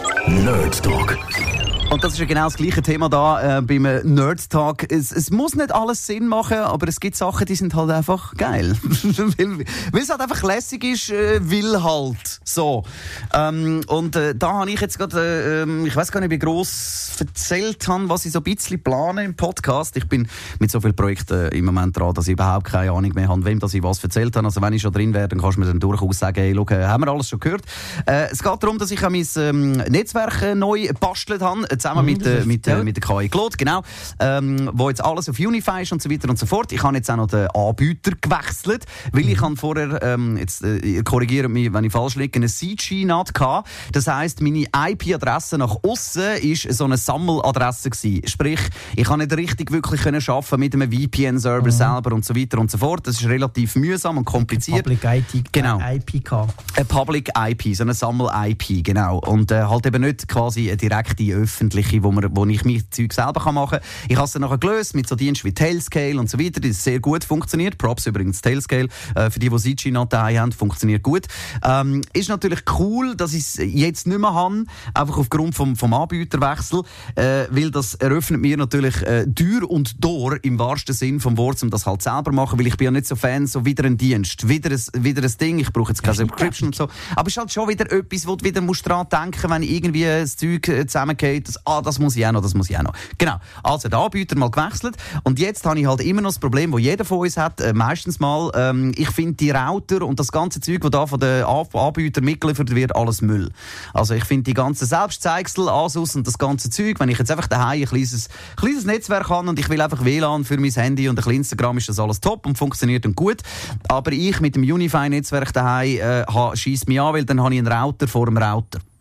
A: Nerd Talk.
B: Und das ist ja genau das gleiche Thema da äh, beim Nerd Talk. Es, es muss nicht alles Sinn machen, aber es gibt Sachen, die sind halt einfach geil. weil, weil es halt einfach lässig ist, äh, will halt. So. Ähm, und äh, da habe ich jetzt gerade, äh, ich weiß gar nicht, wie gross erzählt habe, was ich so ein bisschen plane im Podcast. Ich bin mit so vielen Projekten im Moment dran, dass ich überhaupt keine Ahnung mehr habe, wem dass ich was erzählt habe. Also wenn ich schon drin wäre, dann kannst du mir dann durchaus sagen, hey, schau, haben wir alles schon gehört. Äh, es geht darum, dass ich mein ähm, Netzwerk äh, neu gebastelt habe, zusammen mit, äh, mit, äh, mit der K I Claude, genau, ähm, wo jetzt alles auf Unify ist und so weiter und so fort. Ich habe jetzt auch noch den Anbieter gewechselt, weil ich habe vorher, ähm, jetzt äh, korrigiert mich, wenn ich falsch liege, eine C G N A T gehabt. Das heisst, meine I P-Adresse nach aussen ist so eine Sammeladresse gewesen. Sprich, ich kann nicht richtig wirklich können arbeiten mit einem V P N-Server mhm. selber und so weiter und so fort. Das ist relativ mühsam und kompliziert.
C: Public I P,
B: genau.
C: I P gehabt.
B: Eine Public I P, so eine Sammel-I P, genau. Und äh, halt eben nicht quasi eine direkte öffentliche, wo, man, wo ich mein Zeug selber machen kann. Ich habe es dann nachher gelöst mit so Diensten wie Tailscale und so weiter. Das ist sehr gut funktioniert. Props übrigens Tailscale. Äh, für die, die C G N A T haben, funktioniert gut. Ähm, ist natürlich cool, dass ich es jetzt nicht mehr habe, einfach aufgrund vom, vom Anbieterwechsel, äh, weil das eröffnet mir natürlich äh, Tür und Tor im wahrsten Sinn vom Wort, um das halt selber zu machen, weil ich bin ja nicht so Fan, so wieder ein Dienst, wieder ein, wieder ein Ding, ich brauche jetzt keine Subscription und so. Aber es ist halt schon wieder etwas, wo du wieder musst dran denken, wenn irgendwie das Zeug zusammengeht, dass, ah, das muss ich auch noch, das muss ich auch noch. Genau. Also, der Anbieter mal gewechselt. Und jetzt habe ich halt immer noch das Problem, das jeder von uns hat, äh, meistens mal, ähm, ich finde die Router und das ganze Zeug, das da von den Anbietern mitgeliefert wird, alles Müll. Also, ich finde die ganzen Selbstzeigsel, Asus und das ganze Zeug, wenn ich jetzt einfach daheim ein kleines, kleines Netzwerk habe und ich will einfach W L A N für mein Handy und ein bisschen Instagram, ist das alles top und funktioniert und gut. Aber ich mit dem Unify-Netzwerk daheim äh, scheisse mich an, weil dann habe ich einen Router vor dem Router. Oder?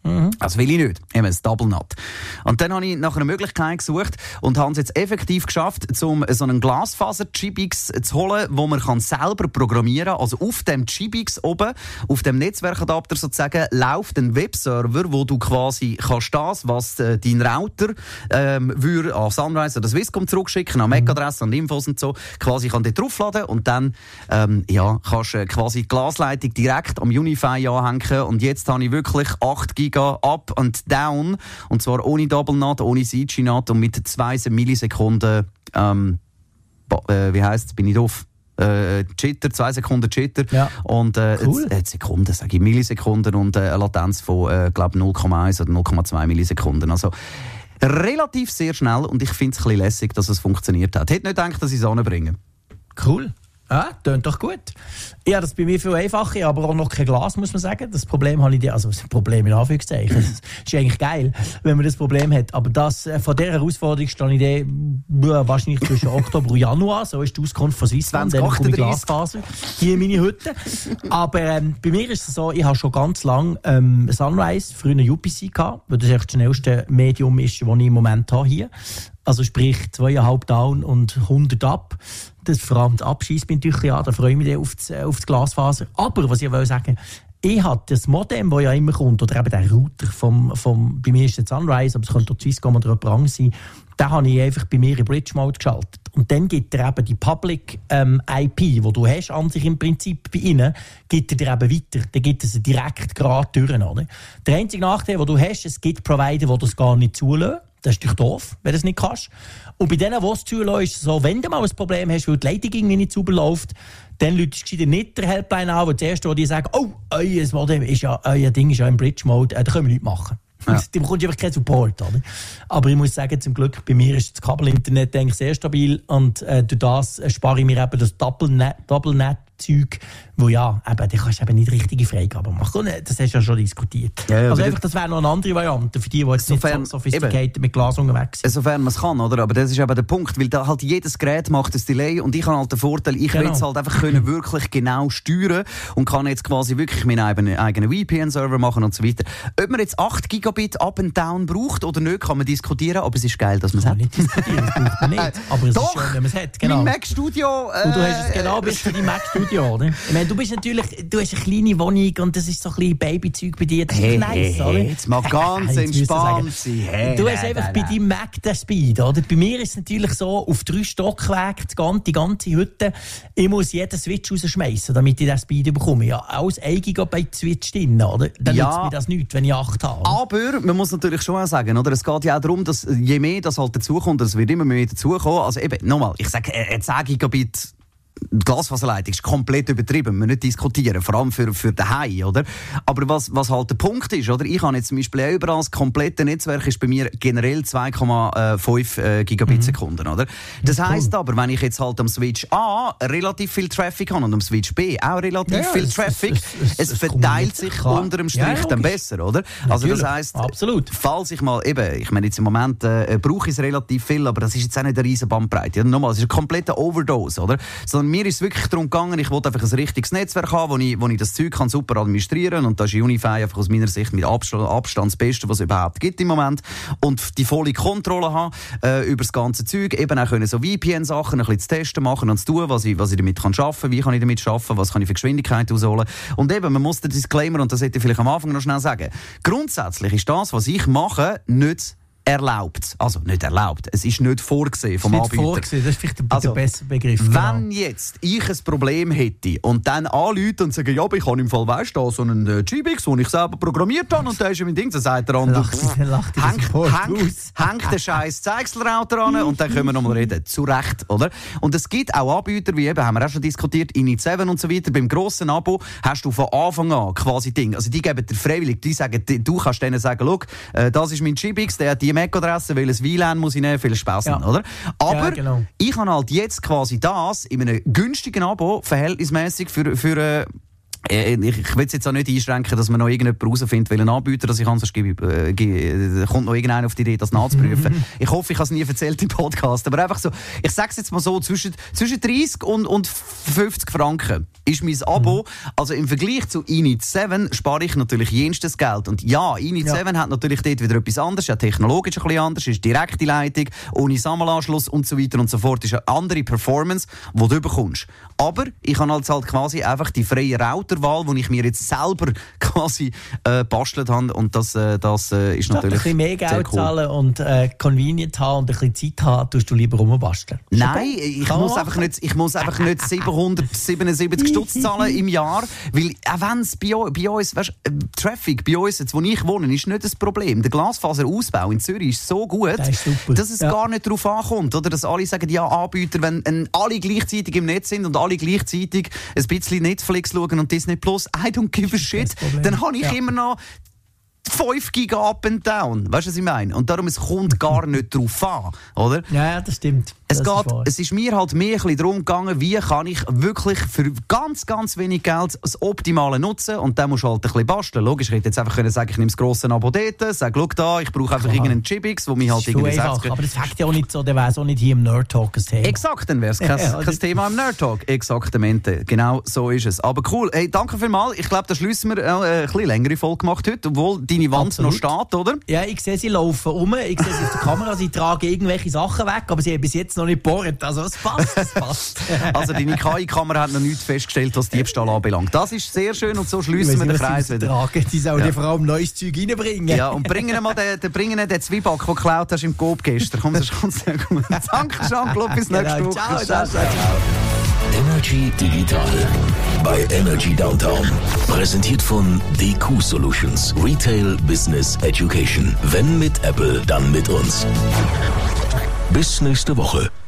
B: Mhm. Das will ich nicht. Eben ein Double Nut. Und dann habe ich nach einer Möglichkeit gesucht und habe es jetzt effektiv geschafft, um so einen Glasfaser-G B X zu holen, wo man kann selber programmieren kann. Also auf dem G B X oben, auf dem Netzwerkadapter sozusagen, läuft ein Webserver, wo du quasi kannst das, was äh, dein Router ähm, würde an Sunrise oder Swisscom zurückschicken, an M A C-Adresse, an Infos und so, quasi kann dort draufladen und dann ähm, ja, kannst du äh, quasi die Glasleitung direkt am Unify anhängen. Und jetzt habe ich wirklich acht Giga up und down. Und zwar ohne Double Nut, ohne C G Nut und mit zwei Millisekunden, ähm, äh, wie heisst es, bin ich doof? Äh, Jitter, zwei Sekunden Jitter. Ja. Und äh,
C: cool.
B: äh, Sekunden, sage ich, Millisekunden und äh, eine Latenz von, äh, glaube null Komma eins oder null Komma zwei Millisekunden. Also relativ sehr schnell und ich finde es ein bisschen lässig, dass es funktioniert hat. Ich hätte nicht gedacht, dass ich es anbringe.
C: Cool. Ja, tönt doch gut. Ja, das ist bei mir viel einfacher, aber auch noch kein Glas, muss man sagen. Das Problem habe ich dir, also das Problem in Anführungszeichen. Das ist eigentlich geil, wenn man das Problem hat. Aber das, von dieser Herausforderung stehe ich dir wahrscheinlich zwischen Oktober und Januar. So ist die Auskunft von Swisscom. Dann komme ich Glasfaser hier in meine Hütte. Aber ähm, bei mir ist es so, ich habe schon ganz lange ähm, Sunrise, früher U P C gehabt, weil das echt das schnellste Medium ist, das ich im Moment habe hier. Also sprich zweieinhalb down und hundert ab. Das vor allem der Abschieß bin natürlich ja, da freue ich mich auf das, auf das Glasfaser. Aber was ich will sagen, ich habe das Modem, das ja immer kommt, oder eben der Router vom, vom bei mir ist der Sunrise, aber es könnte auch Swisscom oder jemand anderes sein, den habe ich einfach bei mir in Bridge Mode geschaltet. Und dann gibt er eben die Public ähm, I P, die du hast an sich im Prinzip bei ihnen, gibt er dir eben weiter. Dann gibt es direkt gerade durch. Oder? Der einzige Nachteil, den du hast, es gibt Provider, die das gar nicht zulassen. Das ist natürlich doof, wenn du es nicht kannst. Und bei denen, die es zulassen, ist es so, wenn du mal ein Problem hast, weil die Leitung irgendwie nicht sauber läuft, dann läutest du nicht der Helpline an, wo zuerst die sagen, oh, euer Modem ist ja, euer Ding ist ja im Bridge-Mode, äh, da können wir nichts machen. Ja. Da bekommst du einfach keinen Support. Oder? Aber ich muss sagen, zum Glück, bei mir ist das Kabelinternet eigentlich sehr stabil und äh, durch das spare ich mir eben das Double-Net-Zeug, wo ja, eben, da kannst du eben nicht richtige Freigaben machen. Das hast du ja schon diskutiert. Ja, ja, also einfach, das wäre noch eine andere Variante für die, die jetzt sofern, nicht so sophisticated mit Glas unterwegs sind.
B: Sofern man es kann, oder? Aber das ist eben der Punkt, weil da halt jedes Gerät macht ein Delay und ich habe halt den Vorteil, ich genau. will es halt einfach können wirklich genau steuern und kann jetzt quasi wirklich meinen eigenen, eigenen V P N-Server machen und so weiter. Ob man jetzt acht Gigabit up and down braucht oder nicht, kann man diskutieren, aber es ist geil, dass man es hat.
C: Nicht diskutieren, das braucht man nicht. Aber es
B: Doch,
C: ist schön, wenn man es hat. Genau.
B: Mein Mac Studio. Äh,
C: und du hast es genau bis für dein Mac Studio, oder? Ich meine, du bist natürlich, du hast eine kleine Wohnung und das ist so ein bisschen Babyzeug bei dir. Das
B: hey,
C: ist nice,
B: hey,
C: oder?
B: Jetzt mal ganz entspannt sein. Hey,
C: du hast nein, einfach nein, bei nein. deinem Mac den Speed, oder? Bei mir ist es natürlich so, auf drei Stockwerke, die ganze Hütte, ich muss jeden Switch rausschmeißen, damit ich den Speed bekomme. Ja, alles ein Gigabyte Switch drin, oder? Dann ja, nützt mir das nichts, wenn ich acht habe.
B: Aber man muss natürlich schon auch sagen, oder? Es geht ja auch darum, dass je mehr das halt dazukommt, es wird immer mehr dazukommen. Also eben, nochmal, ich sage, äh, zehn Gigabit die Glasfaserleitung ist komplett übertrieben, wir nicht diskutieren, vor allem für, für daheim, oder? Aber was, was halt der Punkt ist, oder? Ich habe jetzt zum Beispiel überall das komplette Netzwerk ist bei mir generell zwei Komma fünf äh, Gigabit mhm. Sekunden, oder? Das cool. heisst aber, wenn ich jetzt halt am Switch A relativ viel Traffic habe und am Switch B auch relativ ja, viel es, Traffic, es, es, es, es verteilt sich kann. unter dem Strich ja, dann besser, oder? Also
C: Natürlich.
B: das heisst,
C: absolut.
B: Falls ich mal eben, ich meine jetzt im Moment äh, brauche ich es relativ viel, aber das ist jetzt auch nicht eine riesen Bandbreite. Ja, nochmal, es ist eine komplette Overdose, oder? Sondern mir ist es wirklich darum gegangen, ich wollte einfach ein richtiges Netzwerk haben, wo ich, wo ich das Zeug kann super administrieren kann. Und da ist Unify einfach aus meiner Sicht mit Abstand, Abstand das Beste, was es überhaupt gibt im Moment. Und die volle Kontrolle haben äh, über das ganze Zeug. Eben auch können so V P N-Sachen ein bisschen zu testen, machen und zu tun, was ich, was ich damit kann schaffen, wie kann ich damit schaffen, was kann ich für Geschwindigkeit ausholen. Und eben, man muss den Disclaimer, und das hätte ich vielleicht am Anfang noch schnell sagen. Grundsätzlich ist das, was ich mache, nicht erlaubt. Also nicht erlaubt. Es ist nicht vorgesehen vom
C: nicht
B: Anbieter.
C: Vorgesehen, das ist vielleicht der
B: also,
C: bessere Begriff.
B: Wenn
C: genau.
B: jetzt ich ein Problem hätte und dann anrufe und sage, ja, aber ich habe im Fall, weißt du, so einen äh, G B X, den ich selber programmiert habe und da ist ja mein Ding, dann sagt der andere, hängt den scheiß Zeichselrouter an und dann können wir nochmal reden. Zu Recht, oder? Und es gibt auch Anbieter, wie eben, haben wir auch schon diskutiert, Init sieben und so weiter, beim grossen Abo hast du von Anfang an quasi Ding. Also die geben dir freiwillig, die sagen, du kannst denen sagen, schau, äh, das ist mein G B X, der hat die M A C-Adresse, weil es W L A N muss ich nehmen, viel Spaß ja. oder? Aber ja, genau. ich habe halt jetzt quasi das in einem günstigen Abo verhältnismäßig für, für äh, Ich, ich will es jetzt auch nicht einschränken, dass man noch irgendjemand herausfindet, welchen Anbieter das ich kann, sonst äh, äh, kommt noch irgendeiner auf die Idee, das nachzuprüfen. Ich hoffe, ich habe es nie erzählt im Podcast, aber einfach so, ich sage es jetzt mal so, zwischen, zwischen dreissig und, und fünfzig Franken ist mein Abo. Mhm. Also im Vergleich zu Init sieben spare ich natürlich jenstes Geld. Und ja, Init ja. sieben hat natürlich dort wieder etwas anderes, ja technologisch ein bisschen anders, ist direkte Leitung, ohne Sammelanschluss und so weiter und so fort, ist eine andere Performance, die du bekommst. Aber ich habe halt, halt quasi einfach die freie Routerwahl, die ich mir jetzt selber quasi äh, bastelt habe. Und das, äh, das äh, ist natürlich
C: ein bisschen mehr Geld
B: cool.
C: zahlen und äh, convenient haben und ein bisschen Zeit haben, tust du lieber rumbasteln.
B: Nein, ich muss, einfach nicht, ich muss einfach nicht siebenhundertsiebenundsiebzig Stutz zahlen im Jahr, weil auch wenn es bei, bei uns, weißt, äh, Traffic bei uns, jetzt, wo ich wohne, ist nicht das Problem. Der Glasfaserausbau in Zürich ist so gut,
C: das ist super.
B: dass es ja. gar nicht darauf ankommt, oder? Dass alle sagen, ja, Anbieter, wenn äh, alle gleichzeitig im Netz sind und alle gleichzeitig ein bisschen Netflix schauen und Disney Plus, I don't give a shit, dann habe ich ja. immer noch fünf Giga up and down. Weißt du, was ich meine? Und darum, es kommt gar nicht drauf an, oder?
C: Ja, das stimmt.
B: Es,
C: das
B: geht,
C: ist
B: es ist mir halt mehr ein bisschen darum gegangen, wie kann ich wirklich für ganz, ganz wenig Geld das Optimale nutzen und dann musst du halt ein bisschen basteln. Logisch, ich hätte jetzt einfach können sagen, ich nehme das grosse Abo dort, sage, schau da, ich brauche einfach irgendeinen Chipix, wo mich halt irgendwie
C: sechzig... Aber das fängt ja auch nicht so, der wäre es auch nicht hier im Nerd Talk ein Thema.
B: Exakt, dann wäre es kein, ja, kein Thema im Nerd Talk. Exaktamente. Genau so ist es. Aber cool. Hey, danke vielmals. Ich glaube, da schließen wir äh, eine bisschen längere Folge gemacht heute, obwohl deine Wand Absolut. noch steht, oder?
C: Ja, ich sehe sie laufen um, ich sehe sie auf der Kamera, sie tragen irgendwelche Sachen weg, aber sie haben bis jetzt noch nicht gebohrt. Also es passt, es passt.
B: Also deine K I-Kamera hat noch nichts festgestellt, was Diebstahl anbelangt. Das ist sehr schön und so schließen wir den Kreis wieder.
C: Tragen. Die sollen ja. vor allem neues Zeug reinbringen.
B: Ja, und bringen mal den, den, bringen den Zwieback, den du geklaut hast im Coop gestern. Komm, das ist ganz sehr gut. Danke, Jean-Claude, bis nächste
C: genau.
B: Woche.
C: Ciao, ciao, ciao.
A: Energy Digital bei Energy Downtown. Präsentiert von D Q Solutions. Retail Business Education. Wenn mit Apple, dann mit uns. Bis nächste Woche.